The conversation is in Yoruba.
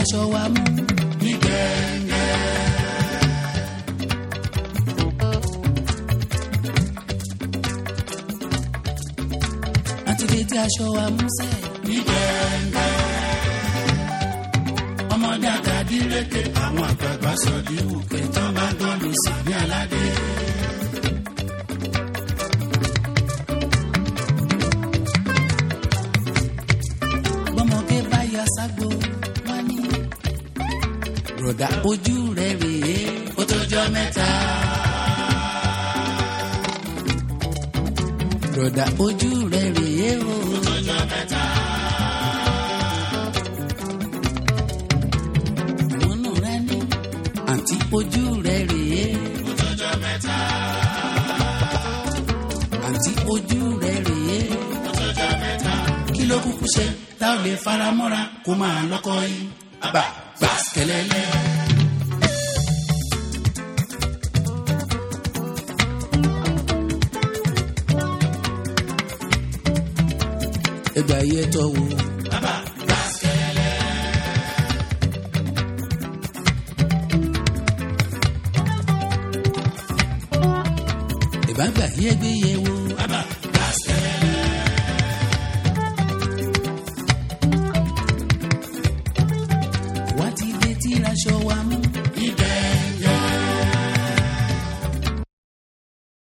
aṣọ wa mú ní gẹ́gẹ́. àti retí aṣọ wa mú sẹ́ ní gẹ́gẹ́. ọmọdé àtàdíreke àwọn àgbààgbà sọ di wùkẹ́ tó bá gbọ́dù sí ní aládé. bọ́mọge bá yọ ságbo wá ní. rọ̀dà ojú rẹ̀ rèé ó tọ́jọ́ mẹ́ta. rọ̀dà ojú rẹ̀ rèé ó tọ́jọ́ mẹ́ta. ìwọ̀nù rẹ̀ ní àǹtí ojú rẹ̀ rèé ó tọ́jọ́ mẹ́ta. àǹtí ojú rẹ̀ rèé ó tọ́jọ́ mẹ́ta. kí ló kúkú ṣe tá ò lè fara mọ́ra kó máa lọ́kọ́ yín àbá gbàsíkẹ́lẹ́lẹ́. ẹgbà yẹ tọ́ wo àbá gbàsíkẹ́lẹ́lẹ́. ìbágbà yẹ gbé yẹ wo àbá